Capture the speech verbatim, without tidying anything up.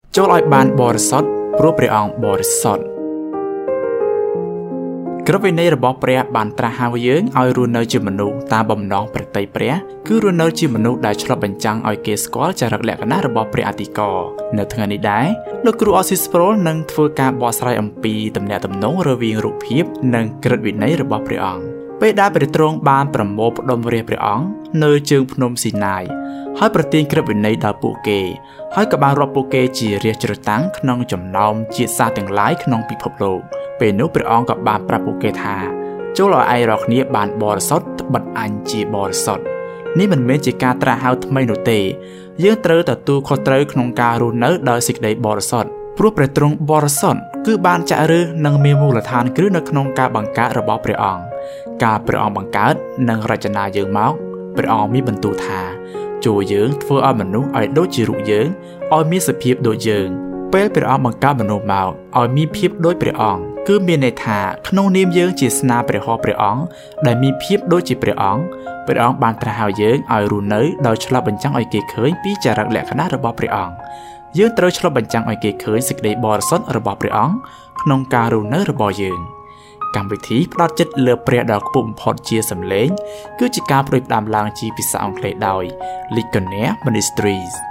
ចូលឲ្យបានបរិសុទ្ធព្រោះព្រះអង្គបរិសុទ្ធក្រឹតវិន័យរបស់ព្រះបានត្រាស់ហៅយើងឲ្យរស់នៅជាមនុស្សតាមបំណងប្រតិព្រះគឺរស់នៅជាមនុស្សដែលឆ្លុះបញ្ចាំងឲ្យគេស្គាល់ចរិតលក្ខណៈរបស់ព្រះអធិការនៅថ្ងៃនេះដែរលោកគ្រូអស៊ីស្ប្រូលនឹងធ្វើការបកស្រាយអំពីទំនាក់ទំនងរវាងរូបភាពនិងក្រឹតវិន័យរបស់ព្រះអង្គពេលដែលព្រះទ្រង់បានប្រមូលផ្ដុំរាជព្រះអង្គនៅជើងភ្នំស៊ីណាយហើយប្រទានក្រឹតវិន័យដល់ពួកគេហើយក៏បានរាប់ពួកគេជារាជជ្រើសតាំងក្នុងចំណោមជាតិសាសន៍ទាំងឡាយក្នុងពិភពលោកពេលនោះព្រះអង្គក៏បានប្រាប់ពួកគេថាចូលឲ្យឯងរាល់គ្នាបានបរិសុទ្ធត្បិតអញជាបរិសុទ្ធនេះមិនមែនជាការត្រាស់ហៅថ្មីនោះទេយើងត្រូវទទួលខុសត្រូវក្នុងការរស់នៅដោយសេចក្តីបរិសុទ្ធព្រោះព្រះទ្រង់បរិសុទ្ធគឺបានចាក់ឫសនិងមានមូលដ្ឋានគ្រឹះនៅក្នុងការបង្កើតរបស់ព្រះអង្គការព្រះអង្គបង្កើតនិងរចនាយើងមកព្រះអង្គមានបន្ទូលថាចូលយើងធ្វើឲ្យមនុស្សឲ្យដូចជារូបយើងឲ្យមានសភាពដូចយើងពេលព្រះអង្គបង្កើតមនុស្សមកឲ្យមានភាពដូចព្រះអង្គគឺមានន័យថាក្នុងនាមយើងជាស្នាព្រះហស្ថព្រះអង្គដែលមានភាពដូចជាព្រះអង្គព្រះអង្គបានត្រាស់ហៅយើងឲ្យរស់នៅដោយឆ្លុះបញ្ចាំងឲ្យគេឃើញពីចរិតលក្ខណៈរបស់ព្រះអង្គយើងត្រូវឆ្លុះបញ្ចាំងឲ្យគេឃើញសេចក្តីបរិសុទ្ធរបស់ព្រះអង្គក្នុងការរស់នៅរបស់យើងកម្មវិធីផ្ដោតចិត្តលើព្រះដ៏ខ្ពស់បំផុតជាសម្លេងគឺជាការផ្ដួចផ្ដើមឡើងជាភាសាអង់គ្លេសដោយ Ligonier Ministries